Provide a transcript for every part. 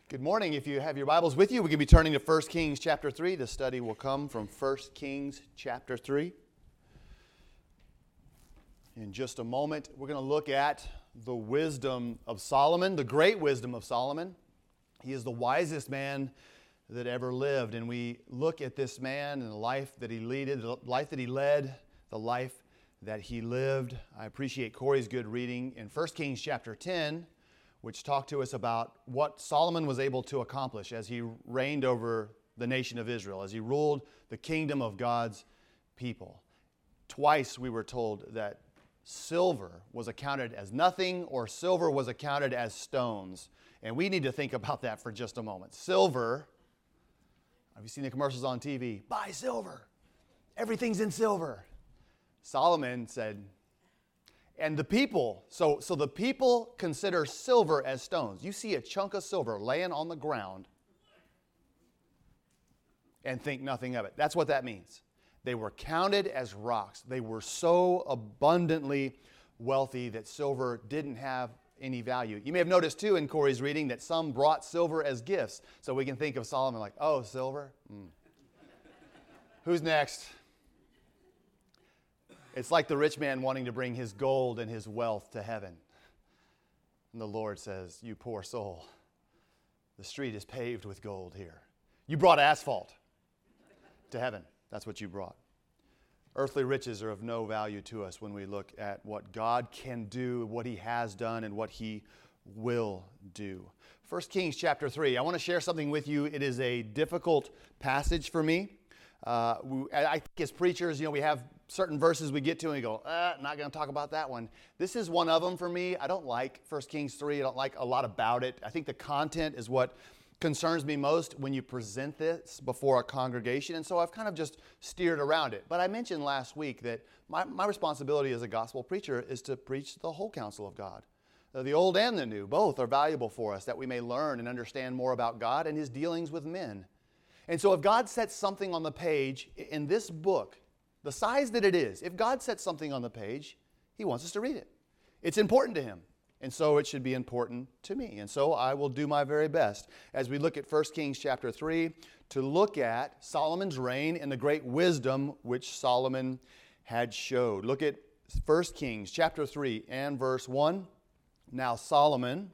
Good morning. If you have your Bibles with you, we can be turning to 1 Kings chapter 3. The study will come from 1 Kings chapter 3. In just a moment, we're going to look at the wisdom of Solomon, the great wisdom of Solomon. He is the wisest man that ever lived, and we look at this man and the life that he led, the life that he lived. I appreciate Corey's good reading in 1 Kings chapter 10, which talked to us about what Solomon was able to accomplish as he reigned over the nation of Israel, as he ruled the kingdom of God's people. Twice we were told that silver was accounted as nothing or silver was accounted as stones. And we need to think about that for just a moment. Silver, have you seen the commercials on TV? Buy silver. Everything's in silver. Solomon said, and the people, so the people consider silver as stones. You see a chunk of silver laying on the ground and think nothing of it. That's what that means. They were counted as rocks. They were so abundantly wealthy that silver didn't have any value. You may have noticed too in Corey's reading that some brought silver as gifts. So we can think of Solomon like, oh, silver? Who's next? It's like the rich man wanting to bring his gold and his wealth to heaven. And the Lord says, you poor soul, the street is paved with gold here. You brought asphalt to heaven. That's what you brought. Earthly riches are of no value to us when we look at what God can do, what He has done, and what He will do. 1 Kings chapter 3. I want to share something with you. It is a difficult passage for me. I think as preachers, we have certain verses we get to and we go, not going to talk about that one. This is one of them for me. I don't like 1 Kings 3. I don't like a lot about it. I think the content is what concerns me most when you present this before a congregation. And so I've kind of just steered around it. But I mentioned last week that my responsibility as a gospel preacher is to preach the whole counsel of God. The old and the new, both are valuable for us that we may learn and understand more about God and His dealings with men. And so if God sets something on the page in this book, the size that it is, if God sets something on the page, He wants us to read it. It's important to Him. And so it should be important to me. And so I will do my very best as we look at 1 Kings chapter 3 to look at Solomon's reign and the great wisdom which Solomon had showed. Look at 1 Kings chapter 3 and verse 1. Now Solomon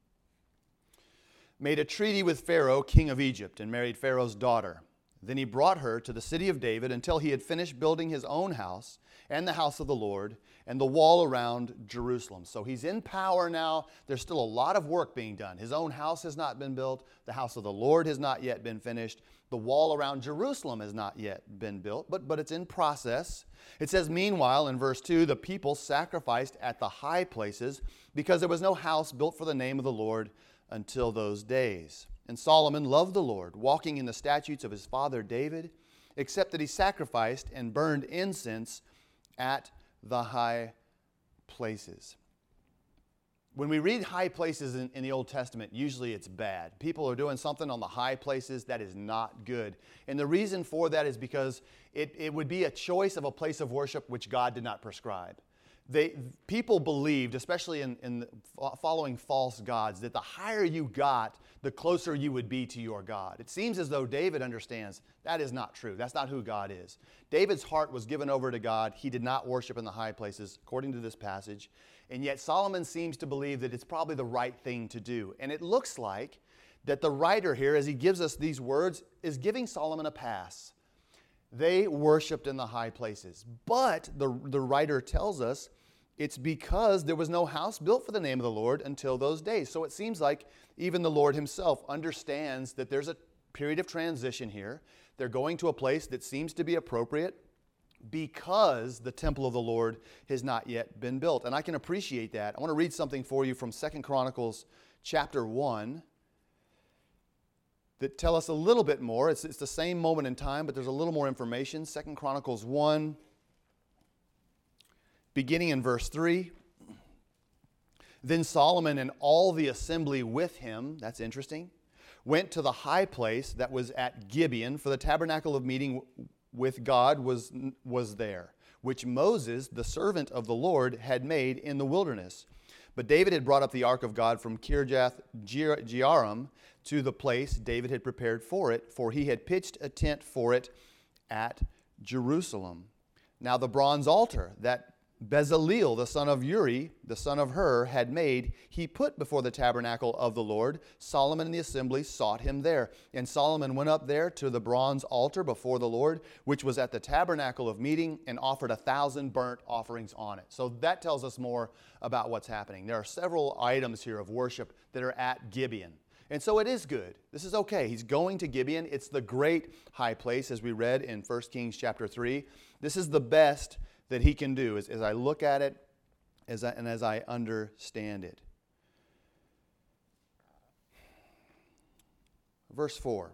made a treaty with Pharaoh, king of Egypt, and married Pharaoh's daughter. Then he brought her to the city of David until he had finished building his own house and the house of the Lord and the wall around Jerusalem. So he's in power now. There's still a lot of work being done. His own house has not been built. The house of the Lord has not yet been finished. The wall around Jerusalem has not yet been built, but it's in process. It says, meanwhile, in verse 2, the people sacrificed at the high places because there was no house built for the name of the Lord until those days. And Solomon loved the Lord, walking in the statutes of his father David, except that he sacrificed and burned incense at the high places. When we read high places in the Old Testament, usually it's bad. People are doing something on the high places that is not good. And the reason for that is because it would be a choice of a place of worship which God did not prescribe. People believed, especially in following false gods, that the higher you got, the closer you would be to your God. It seems as though David understands that is not true. That's not who God is. David's heart was given over to God. He did not worship in the high places, according to this passage. And yet Solomon seems to believe that it's probably the right thing to do. And it looks like that the writer here, as he gives us these words, is giving Solomon a pass. They worshiped in the high places. But the writer tells us it's because there was no house built for the name of the Lord until those days. So it seems like even the Lord Himself understands that there's a period of transition here. They're going to a place that seems to be appropriate because the temple of the Lord has not yet been built. And I can appreciate that. I want to read something for you from 2 Chronicles chapter 1 that tell us a little bit more. It's the same moment in time, but there's a little more information. 2 Chronicles 1, beginning in verse 3. Then Solomon and all the assembly with him, that's interesting, went to the high place that was at Gibeon, for the tabernacle of meeting with God was there, which Moses, the servant of the Lord, had made in the wilderness. But David had brought up the ark of God from Kirjath Jearim to the place David had prepared for it, for he had pitched a tent for it at Jerusalem. Now the bronze altar that Bezaleel, the son of Uri, the son of Hur, had made, he put before the tabernacle of the Lord. Solomon and the assembly sought him there. And Solomon went up there to the bronze altar before the Lord, which was at the tabernacle of meeting, and offered 1,000 burnt offerings on it. So that tells us more about what's happening. There are several items here of worship that are at Gibeon. And so it is good. This is okay. He's going to Gibeon. It's the great high place, as we read in 1 Kings chapter 3. This is the best that he can do as I look at it as I understand it. Verse 4.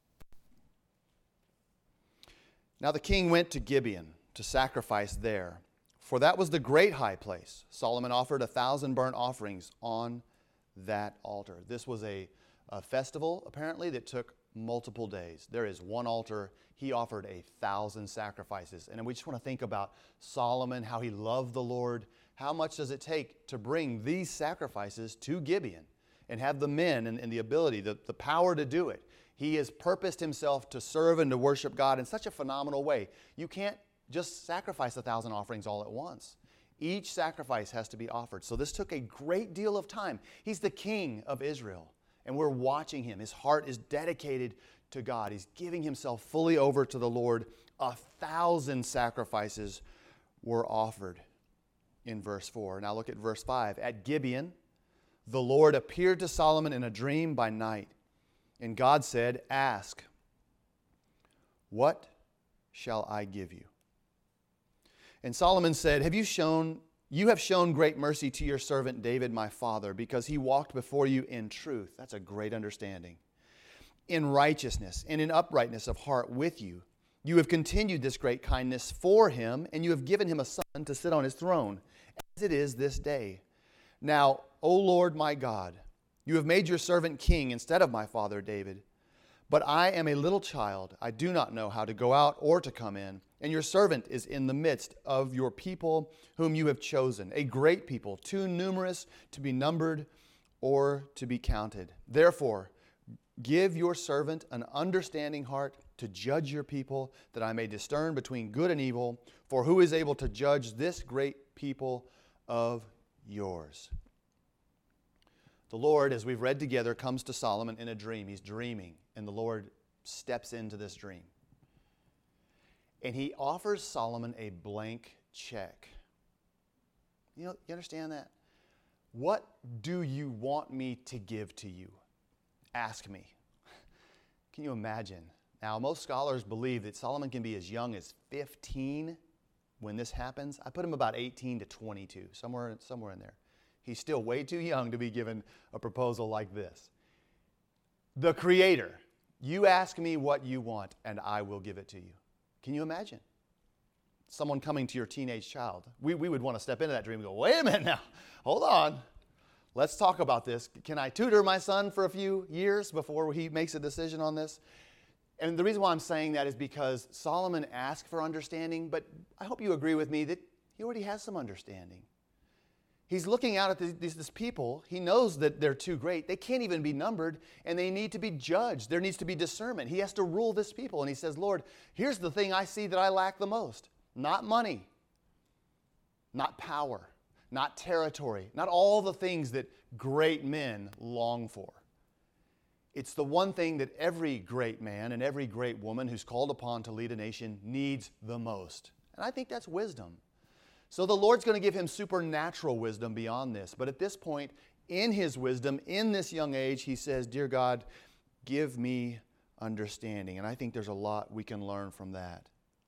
Now the king went to Gibeon to sacrifice there, for that was the great high place. Solomon offered 1,000 burnt offerings on that altar. This was a festival, apparently, that took multiple days. There is one altar. He offered 1,000 sacrifices. And we just want to think about Solomon, how he loved the Lord. How much does it take to bring these sacrifices to Gibeon and have the men and the ability, the power to do it? He has purposed himself to serve and to worship God in such a phenomenal way. You can't just sacrifice 1,000 offerings all at once. Each sacrifice has to be offered. So this took a great deal of time. He's the king of Israel, and we're watching him. His heart is dedicated to God. He's giving himself fully over to the Lord. 1,000 sacrifices were offered in verse 4. Now look at verse 5. At Gibeon, the Lord appeared to Solomon in a dream by night, and God said, "Ask, what shall I give you?" And Solomon said, You have shown great mercy to your servant David, my father, because he walked before you in truth. That's a great understanding. In righteousness and in uprightness of heart with you. You have continued this great kindness for him, and you have given him a son to sit on his throne, as it is this day. Now, O Lord my God, you have made your servant king instead of my father David. But I am a little child. I do not know how to go out or to come in. And your servant is in the midst of your people whom you have chosen, a great people, too numerous to be numbered or to be counted. Therefore, give your servant an understanding heart to judge your people, that I may discern between good and evil. For who is able to judge this great people of yours? The Lord, as we've read together, comes to Solomon in a dream. He's dreaming, and the Lord steps into this dream. And he offers Solomon a blank check. You understand that? What do you want me to give to you? Ask me. Can you imagine? Now, most scholars believe that Solomon can be as young as 15 when this happens. I put him about 18 to 22, somewhere in there. He's still way too young to be given a proposal like this. The Creator, you ask me what you want, and I will give it to you. Can you imagine? Someone coming to your teenage child. We would want to step into that dream and go, wait a minute now, hold on. Let's talk about this. Can I tutor my son for a few years before he makes a decision on this? And the reason why I'm saying that is because Solomon asked for understanding, but I hope you agree with me that he already has some understanding. He's looking out at this people. He knows that they're too great. They can't even be numbered, and they need to be judged. There needs to be discernment. He has to rule this people. And he says, Lord, here's the thing I see that I lack the most. Not money, not power, not territory, not all the things that great men long for. It's the one thing that every great man and every great woman who's called upon to lead a nation needs the most. And I think that's wisdom. So the Lord's going to give him supernatural wisdom beyond this. But at this point, in his wisdom, in this young age, he says, Dear God, give me understanding. And I think there's a lot we can learn from that.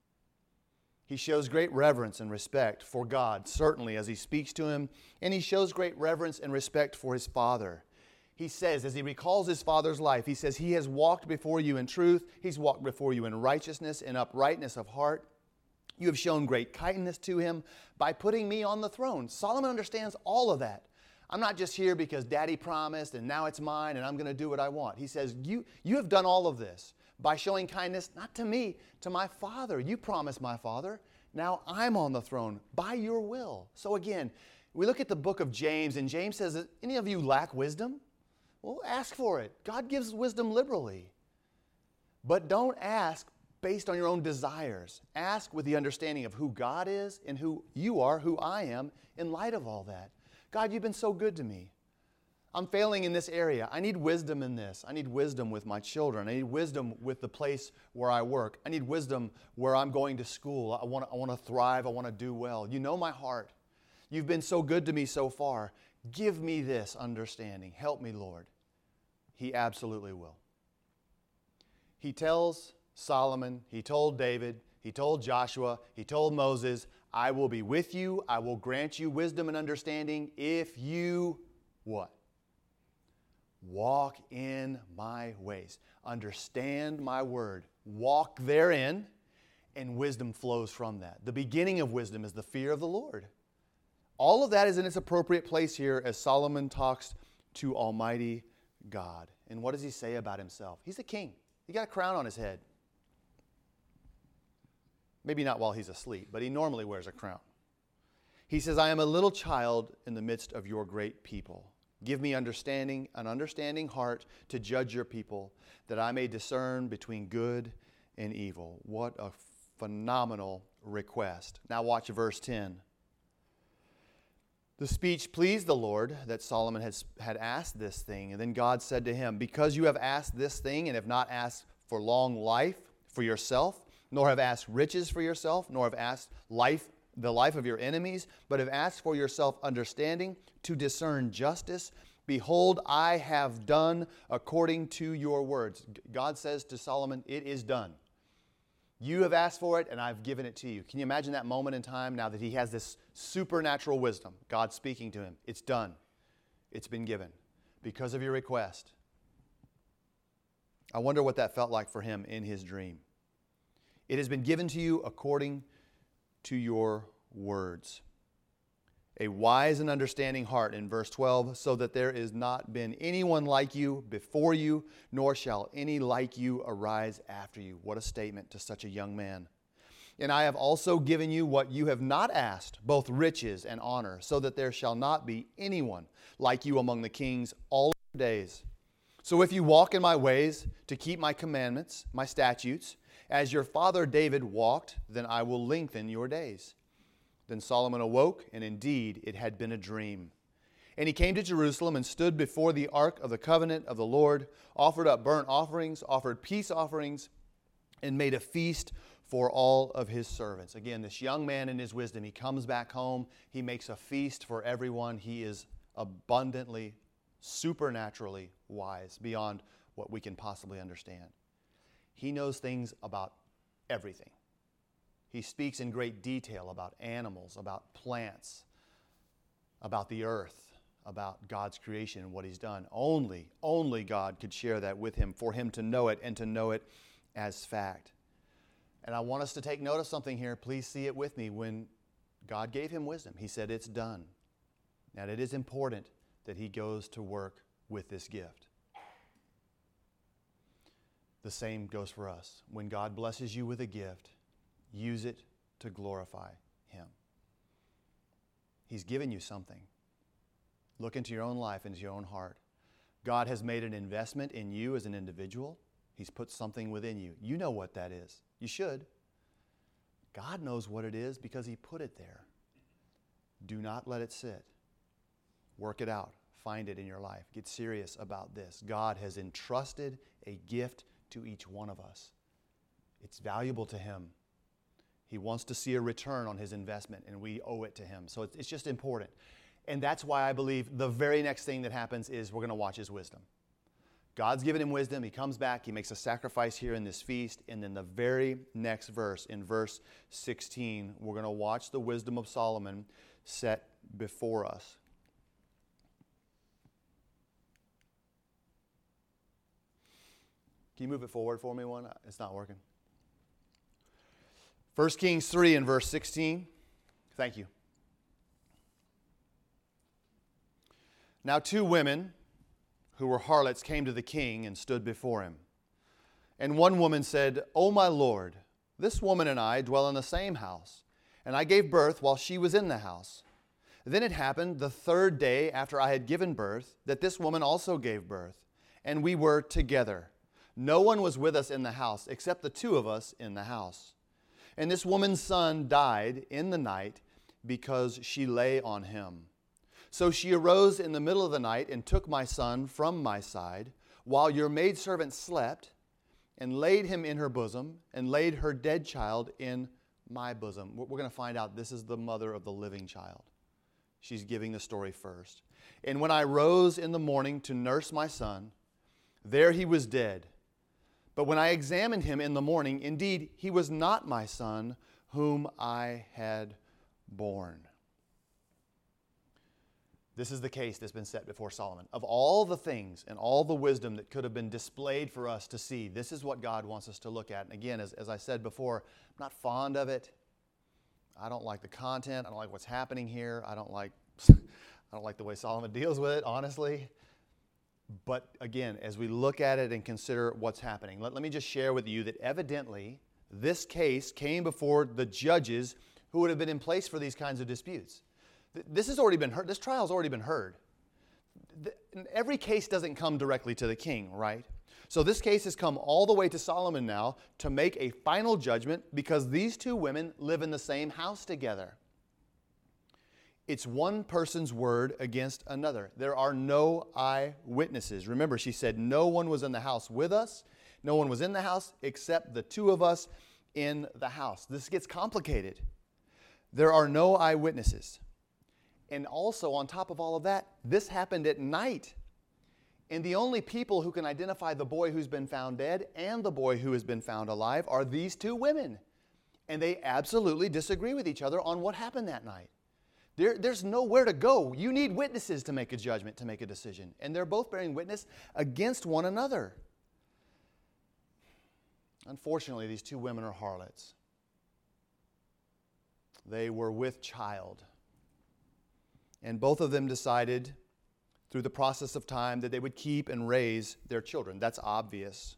He shows great reverence and respect for God, certainly, as he speaks to him. And he shows great reverence and respect for his father. He says, as he recalls his father's life, he says, He has walked before you in truth. He's walked before you in righteousness and uprightness of heart. You have shown great kindness to him by putting me on the throne. Solomon understands all of that. I'm not just here because Daddy promised and now it's mine and I'm going to do what I want. He says, you have done all of this by showing kindness, not to me, to my father. You promised my father. Now I'm on the throne by your will. So again, We look at the book of James, and James says, any of you lack wisdom? Well, ask for it. God gives wisdom liberally. But don't ask based on your own desires. Ask with the understanding of who God is and who you are, who I am, in light of all that. God, you've been so good to me. I'm failing in this area. I need wisdom in this. I need wisdom with my children. I need wisdom with the place where I work. I need wisdom where I'm going to school. I want to thrive. I want to do well. You know my heart. You've been so good to me so far. Give me this understanding. Help me, Lord. He absolutely will. He tells Solomon, he told David, he told Joshua, he told Moses, I will be with you. I will grant you wisdom and understanding if you what? Walk in my ways. Understand my word. Walk therein, and wisdom flows from that. The beginning of wisdom is the fear of the Lord. All of that is in its appropriate place here as Solomon talks to Almighty God. And what does he say about himself? He's a king. He got a crown on his head. Maybe not while he's asleep, but he normally wears a crown. He says, I am a little child in the midst of your great people. Give me understanding, an understanding heart to judge your people, that I may discern between good and evil. What a phenomenal request. Now watch verse 10. The speech pleased the Lord that Solomon had asked this thing. And then God said to him, because you have asked this thing and have not asked for long life for yourself, nor have asked riches for yourself, nor have asked the life of your enemies, but have asked for yourself understanding to discern justice, behold, I have done according to your words. God says to Solomon, it is done. You have asked for it, and I've given it to you. Can you imagine that moment in time now that he has this supernatural wisdom? God speaking to him. It's done. It's been given because of your request. I wonder what that felt like for him in his dream. It has been given to you according to your words. A wise and understanding heart in verse 12, so that there is not been anyone like you before you, nor shall any like you arise after you. What a statement to such a young man. And I have also given you what you have not asked, both riches and honor, so that there shall not be anyone like you among the kings all your days. So if you walk in my ways to keep my commandments, my statutes, as your father David walked, then I will lengthen your days. Then Solomon awoke, and indeed it had been a dream. And he came to Jerusalem and stood before the ark of the covenant of the Lord, offered up burnt offerings, offered peace offerings, and made a feast for all of his servants. Again, this young man in his wisdom, he comes back home, he makes a feast for everyone. He is abundantly, supernaturally wise beyond what we can possibly understand. He knows things about everything. He speaks in great detail about animals, about plants, about the earth, about God's creation and what he's done. Only God could share that with him, for him to know it and to know it as fact. And I want us to take note of something here. Please see it with me. When God gave him wisdom, he said it's done. Now it is important that he goes to work with this gift. The same goes for us. When God blesses you with a gift, use it to glorify him. He's given you something. Look into your own life, into your own heart. God has made an investment in you as an individual. He's put something within you. You know what that is. You should. God knows what it is because he put it there. Do not let it sit. Work it out. Find it in your life. Get serious about this. God has entrusted a gift to each one of us. It's valuable to him. He wants to see a return on his investment, and we owe it to him. So it's just important. And that's why I believe the very next thing that happens is we're going to watch his wisdom. God's given him wisdom. He comes back. He makes a sacrifice here in this feast. And then the very next verse, in verse 16, we're going to watch the wisdom of Solomon set before us. Can you move it forward for me one? It's not working. 1 Kings 3 and verse 16. Thank you. Now 2 women who were harlots came to the king and stood before him. And one woman said, O my lord, this woman and I dwell in the same house, and I gave birth while she was in the house. Then it happened the third day after I had given birth that this woman also gave birth, and we were together. No one was with us in the house except the two of us in the house. And this woman's son died in the night because she lay on him. So she arose in the middle of the night and took my son from my side, while your maidservant slept, and laid him in her bosom, and laid her dead child in my bosom. We're going to find out this is the mother of the living child. She's giving the story first. And when I rose in the morning to nurse my son, there he was dead. But when I examined him in the morning, indeed, he was not my son whom I had born. This is the case that's been set before Solomon. Of all the things and all the wisdom that could have been displayed for us to see, this is what God wants us to look at. And again, as I said before, I'm not fond of it. I don't like the content. I don't like what's happening here. I don't like the way Solomon deals with it, honestly. But again, as we look at it and consider what's happening, let me just share with you that evidently this case came before the judges who would have been in place for these kinds of disputes. This has already been heard. This trial has already been heard. Every case doesn't come directly to the king, right? So this case has come all the way to Solomon now to make a final judgment because these two women live in the same house together. It's one person's word against another. There are no eyewitnesses. Remember, she said no one was in the house with us. No one was in the house except the two of us in the house. This gets complicated. There are no eyewitnesses. And also, on top of all of that, this happened at night. And the only people who can identify the boy who's been found dead and the boy who has been found alive are these two women. And they absolutely disagree with each other on what happened that night. There's nowhere to go. You need witnesses to make a judgment, to make a decision. And they're both bearing witness against one another. Unfortunately, these two women are harlots. They were with child. And both of them decided through the process of time that they would keep and raise their children. That's obvious.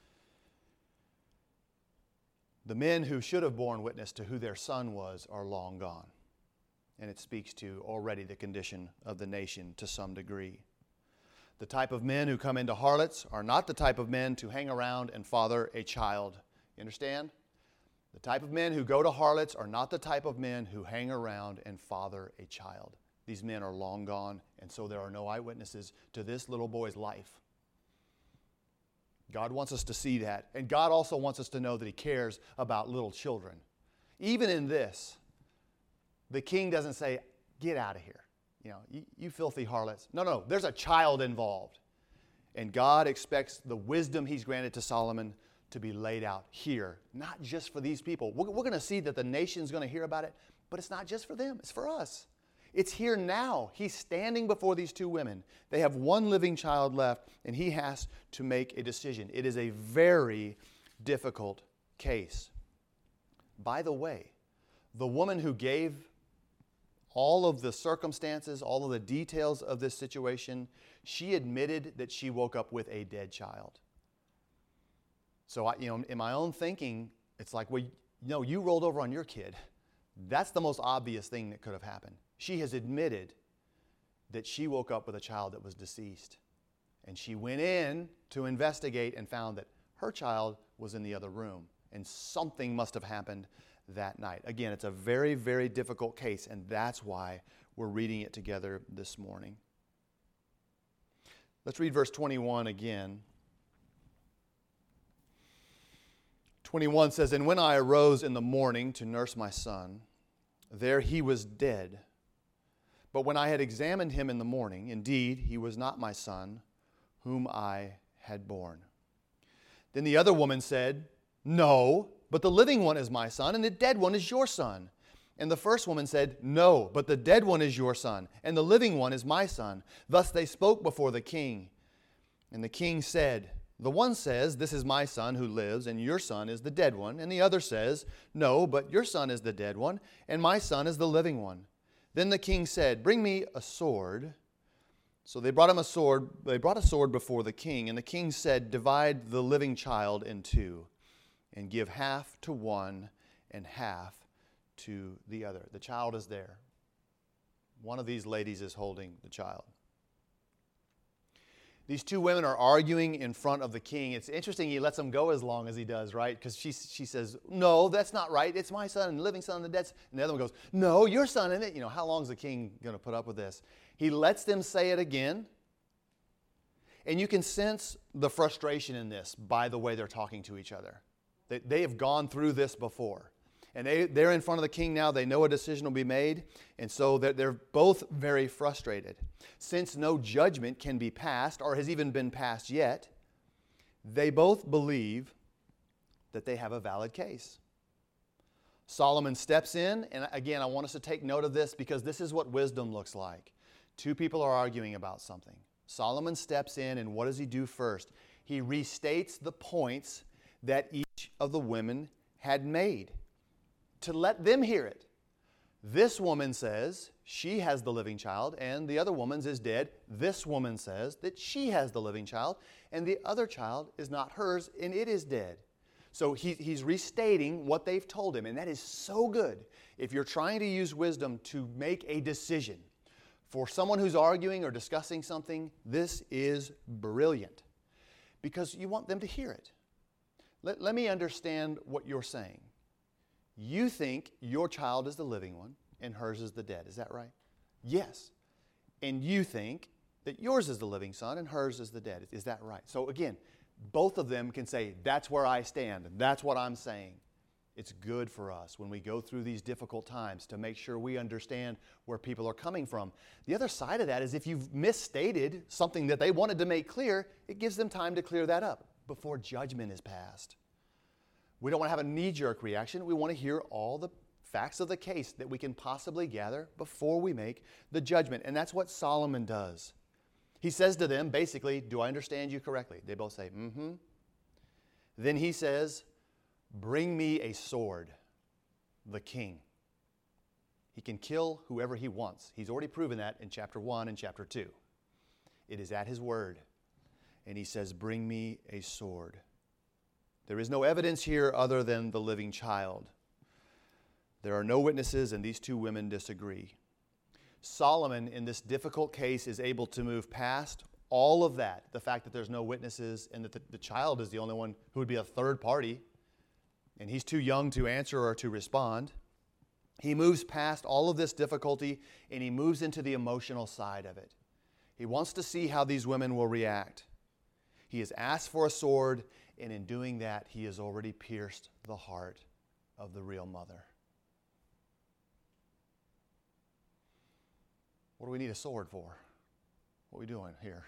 The men who should have borne witness to who their son was are long gone. And it speaks to already the condition of the nation to some degree. The type of men who come into harlots are not the type of men to hang around and father a child. You understand? The type of men who go to harlots are not the type of men who hang around and father a child. These men are long gone, and so there are no eyewitnesses to this little boy's life. God wants us to see that, and God also wants us to know that He cares about little children. Even in this, the king doesn't say, get out of here. You filthy harlots. No, there's a child involved. And God expects the wisdom He's granted to Solomon to be laid out here, not just for these people. We're going to see that the nation's going to hear about it, but it's not just for them, it's for us. It's here now. He's standing before these two women. They have one living child left, and he has to make a decision. It is a very difficult case. By the way, the woman who gave all of the circumstances, all of the details of this situation, she admitted that she woke up with a dead child. So, in my own thinking, it's like, well, you rolled over on your kid. That's the most obvious thing that could have happened. She has admitted that she woke up with a child that was deceased. And she went in to investigate and found that her child was in the other room. And something must have happened that night. Again, it's a very, very difficult case, and that's why we're reading it together this morning. Let's read verse 21 again. 21 says, "And when I arose in the morning to nurse my son, there he was dead. But when I had examined him in the morning, indeed, he was not my son, whom I had born. Then the other woman said, No, but the living one is my son, and the dead one is your son. And the first woman said, No, but the dead one is your son, and the living one is my son. Thus they spoke before the king. And the king said, The one says, This is my son who lives, and your son is the dead one. And the other says, No, but your son is the dead one, and my son is the living one. Then the king said, Bring me a sword. So they brought him a sword. They brought a sword before the king. And the king said, Divide the living child in two, and give half to one and half to the other. The child is there. One of these ladies is holding the child. These two women are arguing in front of the king. It's interesting he lets them go as long as he does, right? Because she says, no, that's not right. It's my son, the living son of the dead. And the other one goes, no, your son. And how long is the king going to put up with this? He lets them say it again. And you can sense the frustration in this by the way they're talking to each other. They have gone through this before. And they're in front of the king now. They know a decision will be made. And so they're both very frustrated. Since no judgment can be passed or has even been passed yet, they both believe that they have a valid case. Solomon steps in. And again, I want us to take note of this because this is what wisdom looks like. Two people are arguing about something. Solomon steps in, and what does he do first? He restates the points that each of the women had made to let them hear it. This woman says she has the living child, and the other woman's is dead. This woman says that she has the living child, and the other child is not hers, and it is dead. So he's restating what they've told him, and that is so good. If you're trying to use wisdom to make a decision, for someone who's arguing or discussing something, this is brilliant because you want them to hear it. Let me understand what you're saying. You think your child is the living one and hers is the dead. Is that right? Yes. And you think that yours is the living son and hers is the dead. Is that right? So again, both of them can say, that's where I stand. That's what I'm saying. It's good for us when we go through these difficult times to make sure we understand where people are coming from. The other side of that is if you've misstated something that they wanted to make clear, it gives them time to clear that up before judgment is passed. We don't want to have a knee-jerk reaction. We want to hear all the facts of the case that we can possibly gather before we make the judgment. And that's what Solomon does. He says to them, basically, do I understand you correctly? They both say, mm-hmm. Then he says, bring me a sword, the king. He can kill whoever he wants. He's already proven that in chapter 1 and chapter 2. It is at his word. And he says, bring me a sword. There is no evidence here other than the living child. There are no witnesses, and these two women disagree. Solomon, in this difficult case, is able to move past all of that, the fact that there's no witnesses and that the child is the only one who would be a third party, and he's too young to answer or to respond. He moves past all of this difficulty, and he moves into the emotional side of it. He wants to see how these women will react. He has asked for a sword, and in doing that, he has already pierced the heart of the real mother. What do we need a sword for? What are we doing here?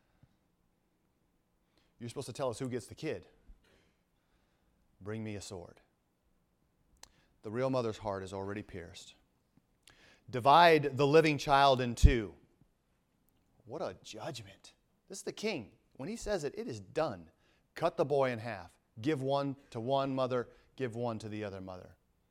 You're supposed to tell us who gets the kid. Bring me a sword. The real mother's heart is already pierced. Divide the living child in two. What a judgment. This is the king. When he says it, it is done. Cut the boy in half. Give one to one mother, give one to the other mother.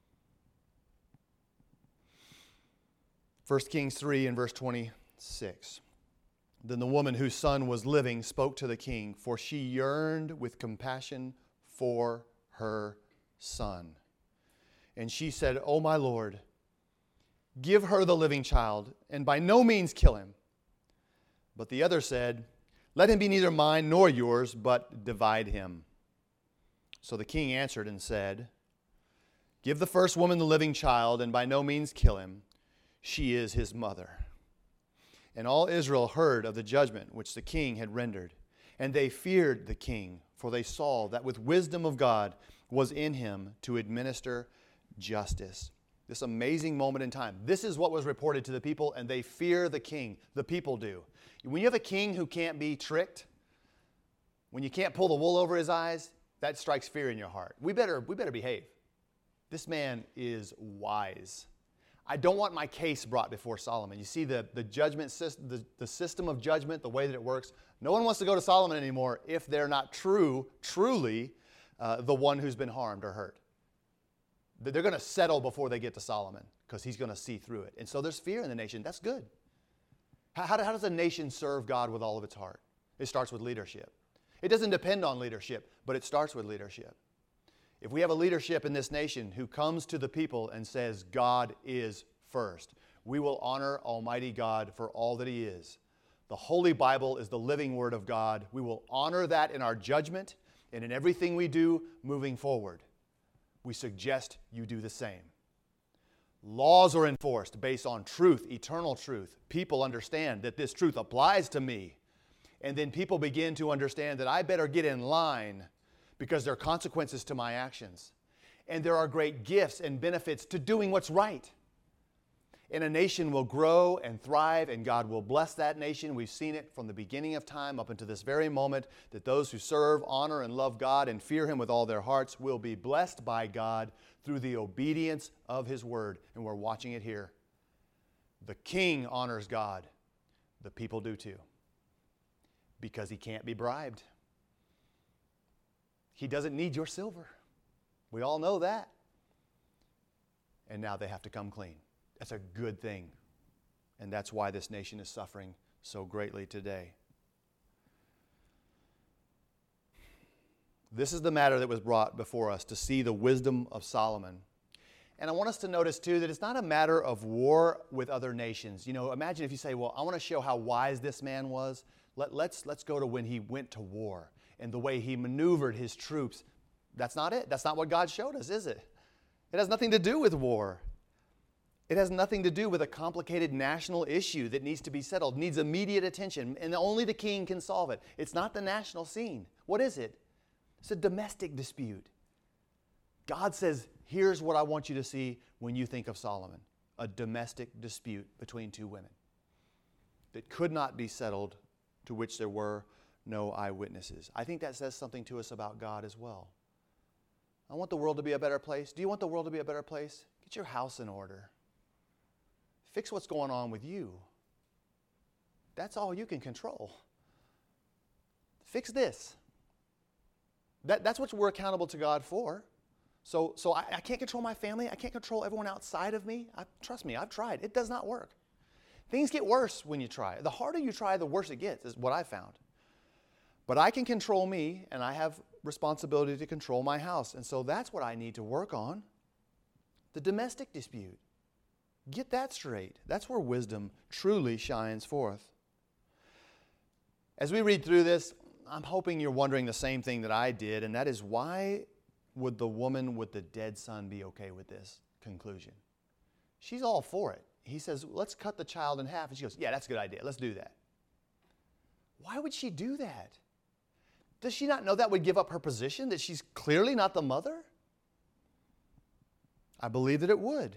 1 Kings 3 and verse 26. Then the woman whose son was living spoke to the king, for she yearned with compassion for her son. And she said, O my Lord, give her the living child, and by no means kill him. But the other said, let him be neither mine nor yours, but divide him. So the king answered and said, give the first woman the living child, and by no means kill him. She is his mother. And all Israel heard of the judgment which the king had rendered. And they feared the king, for they saw that with wisdom of God was in him to administer justice. This amazing moment in time. This is what was reported to the people, and they fear the king. The people do. When you have a king who can't be tricked, when you can't pull the wool over his eyes, that strikes fear in your heart. We better behave. This man is wise. I don't want my case brought before Solomon. You see the judgment system, the system of judgment, the way that it works. No one wants to go to Solomon anymore if they're not truly the one who's been harmed or hurt. They're going to settle before they get to Solomon because he's going to see through it. And so there's fear in the nation. That's good. How does a nation serve God with all of its heart? It starts with leadership. It doesn't depend on leadership, but it starts with leadership. If we have a leadership in this nation who comes to the people and says, God is first, we will honor Almighty God for all that He is. The Holy Bible is the living Word of God. We will honor that in our judgment and in everything we do moving forward. We suggest you do the same. Laws are enforced based on truth, eternal truth. People understand that this truth applies to me. And then people begin to understand that I better get in line because there are consequences to my actions. And there are great gifts and benefits to doing what's right. And a nation will grow and thrive, and God will bless that nation. We've seen it from the beginning of time up until this very moment, that those who serve, honor, and love God and fear Him with all their hearts will be blessed by God through the obedience of His Word. And we're watching it here. The king honors God. The people do too. Because he can't be bribed. He doesn't need your silver. We all know that. And now they have to come clean. That's a good thing. And that's why this nation is suffering so greatly today. This is the matter that was brought before us, to see the wisdom of Solomon. And I want us to notice too that it's not a matter of war with other nations. You know, imagine if you say, well, I want to show how wise this man was. Let's go to when he went to war and the way he maneuvered his troops. That's not it. That's not what God showed us, is it? It has nothing to do with war. It has nothing to do with a complicated national issue that needs to be settled, needs immediate attention, and only the king can solve it. It's not the national scene. What is it? It's a domestic dispute. God says, here's what I want you to see when you think of Solomon. A domestic dispute between two women that could not be settled, to which there were no eyewitnesses. I think that says something to us about God as well. I want the world to be a better place. Do you want the world to be a better place? Get your house in order. Fix what's going on with you. That's all you can control. Fix this. That's what we're accountable to God for. So I can't control my family. I can't control everyone outside of me. Trust me, I've tried. It does not work. Things get worse when you try. The harder you try, the worse it gets, is what I found. But I can control me, and I have responsibility to control my house. And so that's what I need to work on. The domestic dispute. Get that straight. That's where wisdom truly shines forth. As we read through this, I'm hoping you're wondering the same thing that I did, and that is, why would the woman with the dead son be okay with this conclusion? She's all for it. He says, let's cut the child in half. And she goes, yeah, that's a good idea. Let's do that. Why would she do that? Does she not know that would give up her position, that she's clearly not the mother? I believe that it would.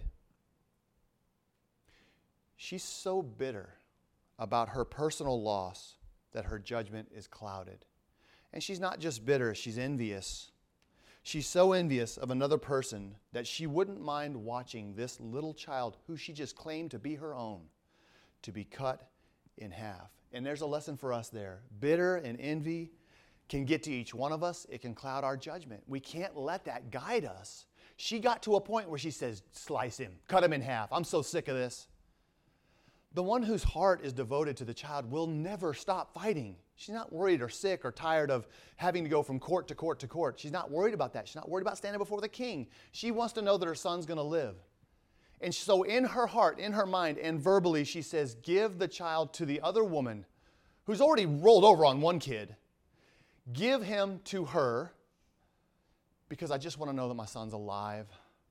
She's so bitter about her personal loss that her judgment is clouded. And she's not just bitter, she's envious. She's so envious of another person that she wouldn't mind watching this little child, who she just claimed to be her own, to be cut in half. And there's a lesson for us there. Bitter and envy can get to each one of us. It can cloud our judgment. We can't let that guide us. She got to a point where she says, slice him, cut him in half. I'm so sick of this. The one whose heart is devoted to the child will never stop fighting. She's not worried or sick or tired of having to go from court to court to court. She's not worried about that. She's not worried about standing before the king. She wants to know that her son's going to live. And so in her heart, in her mind, and verbally, she says, give the child to the other woman who's already rolled over on one kid. Give him to her because I just want to know that my son's alive.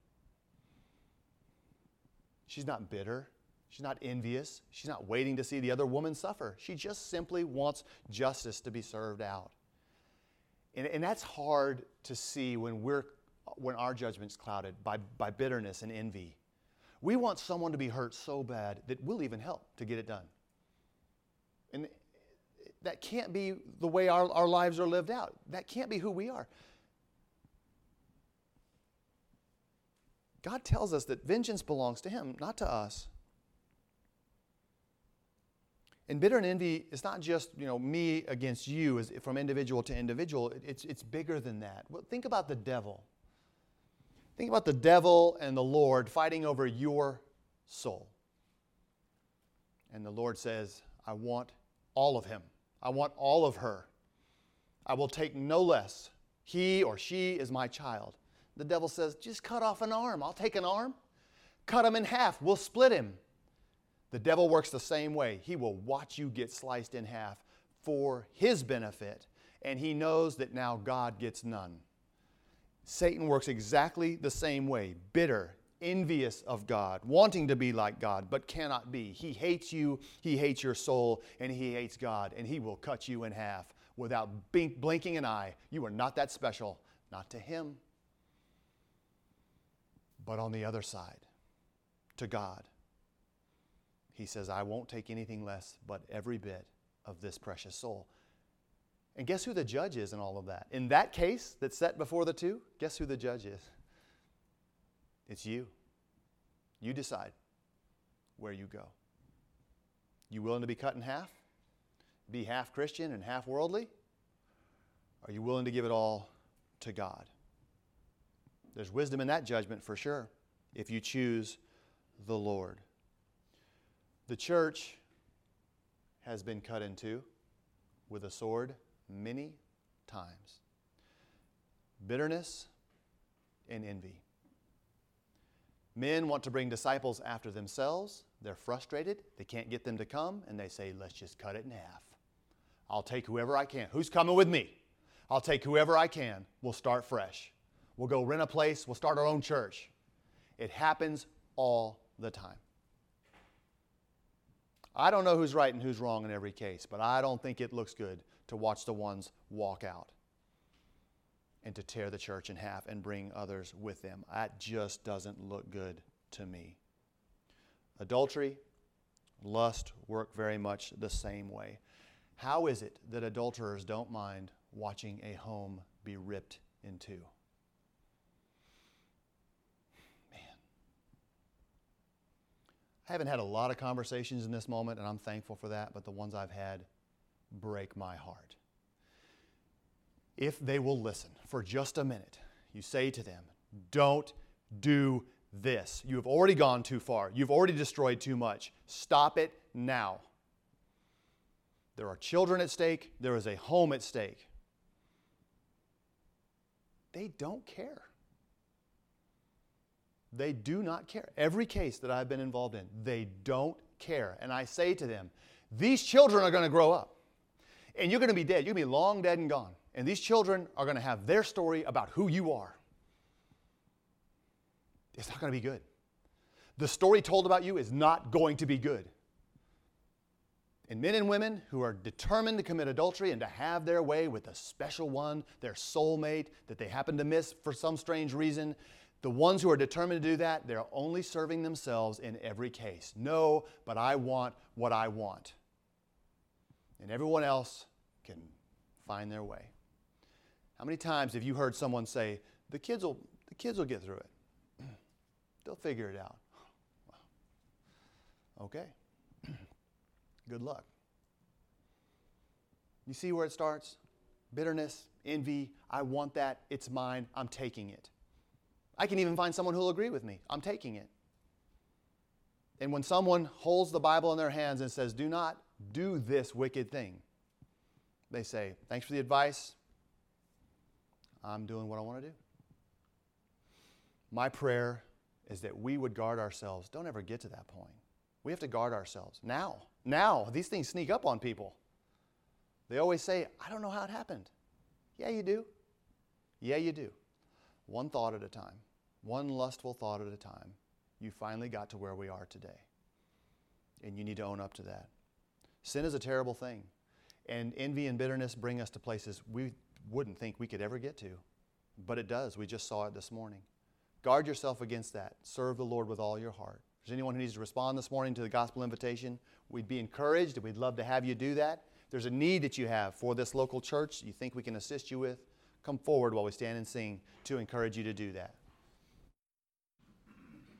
She's not bitter. She's not envious. She's not waiting to see the other woman suffer. She just simply wants justice to be served out. And that's hard to see when our judgment's clouded by bitterness and envy. We want someone to be hurt so bad that we'll even help to get it done. And that can't be the way our lives are lived out. That can't be who we are. God tells us that vengeance belongs to Him, not to us. And bitter and envy is not just, me against you, as from individual to individual. It's bigger than that. Well, think about the devil. Think about the devil and the Lord fighting over your soul. And the Lord says, I want all of him. I want all of her. I will take no less. He or she is my child. The devil says, just cut off an arm. I'll take an arm. Cut him in half. We'll split him. The devil works the same way. He will watch you get sliced in half for his benefit, and he knows that now God gets none. Satan works exactly the same way, bitter, envious of God, wanting to be like God, but cannot be. He hates you, he hates your soul, and he hates God, and he will cut you in half without blinking an eye. You are not that special, not to him, but on the other side, to God. He says, I won't take anything less but every bit of this precious soul. And guess who the judge is in all of that? In that case that's set before the two, guess who the judge is? It's you. You decide where you go. You willing to be cut in half? Be half Christian and half worldly? Are you willing to give it all to God? There's wisdom in that judgment for sure, if you choose the Lord. The church has been cut in two with a sword many times. Bitterness and envy. Men want to bring disciples after themselves. They're frustrated. They can't get them to come, and they say, let's just cut it in half. I'll take whoever I can. Who's coming with me? I'll take whoever I can. We'll start fresh. We'll go rent a place. We'll start our own church. It happens all the time. I don't know who's right and who's wrong in every case, but I don't think it looks good to watch the ones walk out and to tear the church in half and bring others with them. That just doesn't look good to me. Adultery, lust work very much the same way. How is it that adulterers don't mind watching a home be ripped in two? I haven't had a lot of conversations in this moment, and I'm thankful for that, but the ones I've had break my heart. If they will listen for just a minute, you say to them, don't do this. You have already gone too far. You've already destroyed too much. Stop it now. There are children at stake. There is a home at stake. They don't care. They do not care. Every case that I've been involved in, they don't care. And I say to them, these children are going to grow up. And you're going to be dead. You're going to be long dead and gone. And these children are going to have their story about who you are. It's not going to be good. The story told about you is not going to be good. And men and women who are determined to commit adultery and to have their way with a special one, their soulmate that they happen to miss for some strange reason, the ones who are determined to do that, they're only serving themselves in every case. No, but I want what I want. And everyone else can find their way. How many times have you heard someone say, the kids will get through it. They'll figure it out. Okay. Good luck. You see where it starts? Bitterness, envy, I want that, it's mine, I'm taking it. I can even find someone who will agree with me. I'm taking it. And when someone holds the Bible in their hands and says, do not do this wicked thing, they say, thanks for the advice. I'm doing what I want to do. My prayer is that we would guard ourselves. Don't ever get to that point. We have to guard ourselves. Now, these things sneak up on people. They always say, I don't know how it happened. Yeah, you do. Yeah, you do. One thought at a time, one lustful thought at a time, you finally got to where we are today. And you need to own up to that. Sin is a terrible thing. And envy and bitterness bring us to places we wouldn't think we could ever get to. But it does. We just saw it this morning. Guard yourself against that. Serve the Lord with all your heart. If there's anyone who needs to respond this morning to the gospel invitation, we'd be encouraged and we'd love to have you do that. If there's a need that you have for this local church you think we can assist you with, come forward while we stand and sing to encourage you to do that.